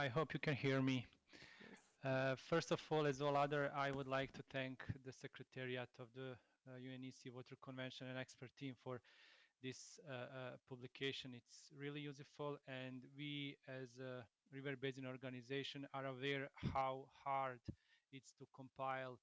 I hope you can hear me. Yes. First of all, as all other, I would like to thank the Secretariat of the UNEC Water Convention and expert team for this publication. It's really useful, and we, as a River Basin organization, are aware how hard it's to compile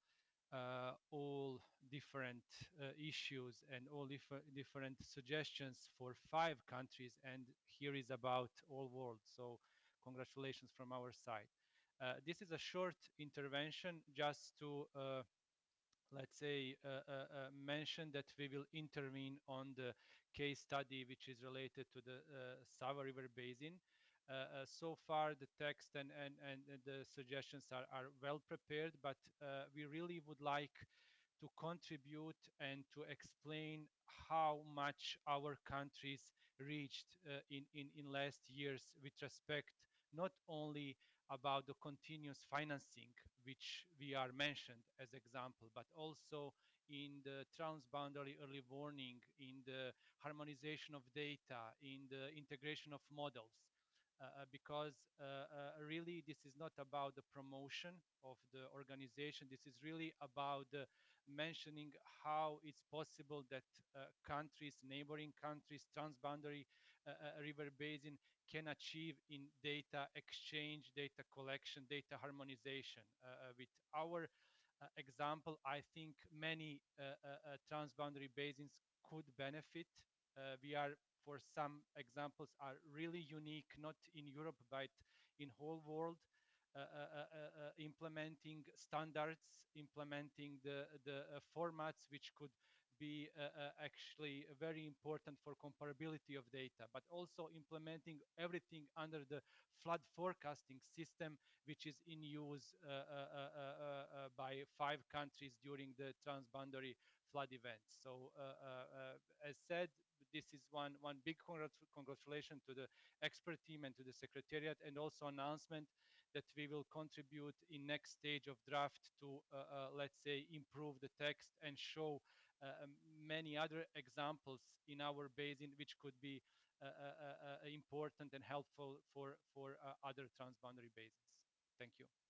all different issues and all different suggestions for 5 countries, and here is about all world. So, congratulations from our side. This is a short intervention just to let's say, mention that we will intervene on the case study which is related to the Sava River Basin. So far, the text and the suggestions are well prepared, but we really would like to contribute and to explain how much our countries reached in last years with respect not only about the continuous financing which we are mentioned as example, but also in the transboundary early warning, in the harmonization of data, in the integration of models. Because really this is not about the promotion of the organization. This is really about mentioning how it's possible that countries, neighboring countries, transboundary river basin can achieve in data exchange, data collection, data harmonization. With our example, I think many transboundary basins could benefit. We are, for some examples, are really unique, not in Europe, but in whole world. Implementing standards, implementing the formats which could be actually very important for comparability of data, but also implementing everything under the flood forecasting system, which is in use by 5 countries during the transboundary flood events. So, as said, this is one big congratulations to the expert team and to the secretariat, and also announcement that we will contribute in next stage of draft to let's say improve the text and show many other examples in our basin which could be important and helpful for other transboundary basins. Thank you.